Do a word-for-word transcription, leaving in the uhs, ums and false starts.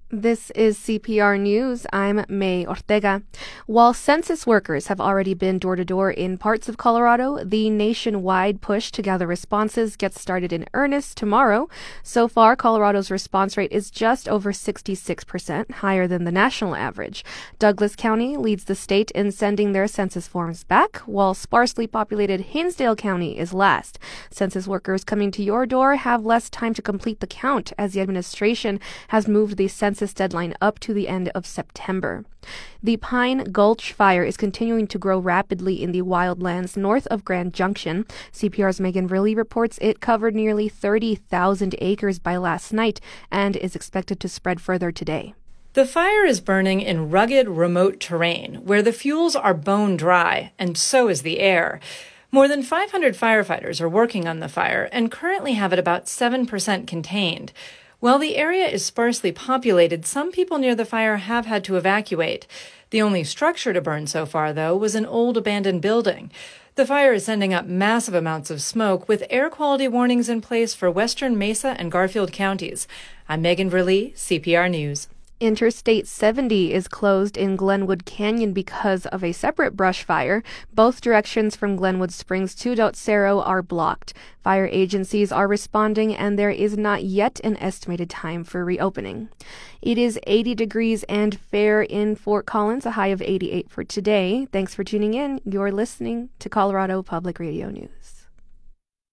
This is C P R News. I'm May Ortega. While census workers have already been door-to-door in parts of Colorado, the nationwide push to gather responses gets started in earnest tomorrow. So far, Colorado's response rate is just over sixty-six percent, higher than the national average. Douglas County leads the state in sending their census forms back, while sparsely populated Hinsdale County is last. Census workers coming to your door have less time to complete the count, as the administration has moved the census deadline up to the end of September. The Pine Gulch fire is continuing to grow rapidly in the wildlands north of Grand Junction. C P R's Megan Verlee reports it covered nearly thirty thousand acres by last night and is expected to spread further today. The fire is burning in rugged, remote terrain where the fuels are bone dry, and so is the air. More than five hundred firefighters are working on the fire and currently have it about seven percent contained. While the area is sparsely populated, some people near the fire have had to evacuate. The only structure to burn so far, though, was an old abandoned building. The fire is sending up massive amounts of smoke, with air quality warnings in place for Western Mesa and Garfield counties. I'm Megan Verlee, C P R News. Interstate seventy is closed in Glenwood Canyon because of a separate brush fire. Both directions from Glenwood Springs to Docero are blocked. Fire agencies are responding, and there is not yet an estimated time for reopening. It is eighty degrees and fair in Fort Collins, a high of eighty-eight for today. Thanks for tuning in. You're listening to Colorado Public Radio News.